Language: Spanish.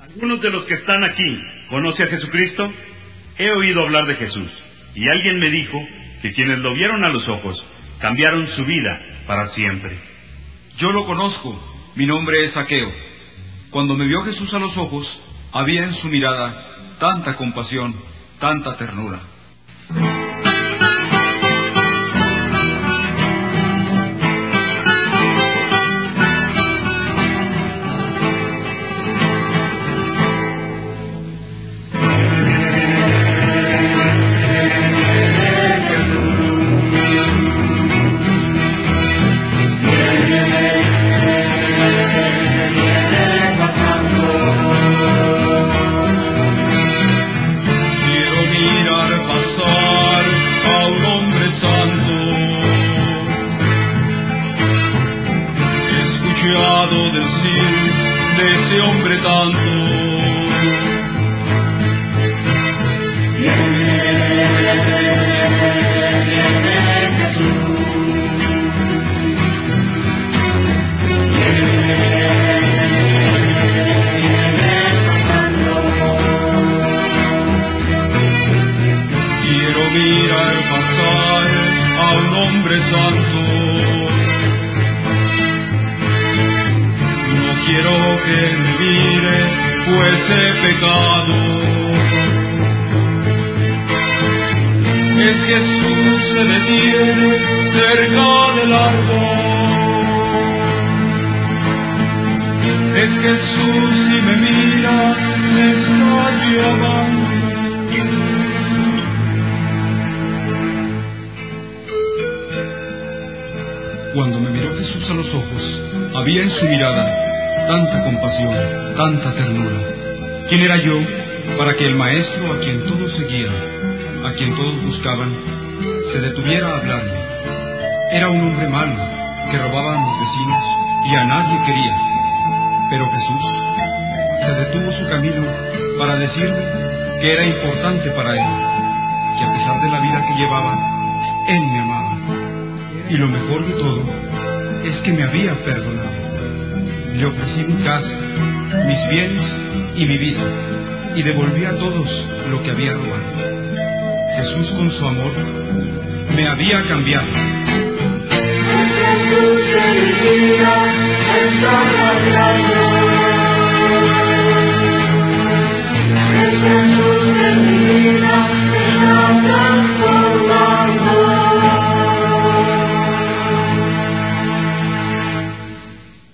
¿Algunos de los que están aquí conoce a Jesucristo? He oído hablar de Jesús, y alguien me dijo que quienes lo vieron a los ojos cambiaron su vida para siempre. Yo lo conozco, mi nombre es Zaqueo. Cuando me vio Jesús a los ojos, había en su mirada tanta compasión, tanta ternura. Cuando me miró Jesús a los ojos, había en su mirada tanta compasión, tanta ternura. ¿Quién era yo para que el Maestro, a quien todos seguían, a quien todos buscaban, se detuviera a hablarme? Era un hombre malo, que robaba a mis vecinos y a nadie quería. Pero Jesús se detuvo su camino para decirme que era importante para él, que a pesar de la vida que llevaba, él me amaba. Y lo mejor de todo es que me había perdonado. Le ofrecí mi casa, mis bienes y mi vida, y devolví a todos lo que había robado. Jesús, con su amor, me había cambiado.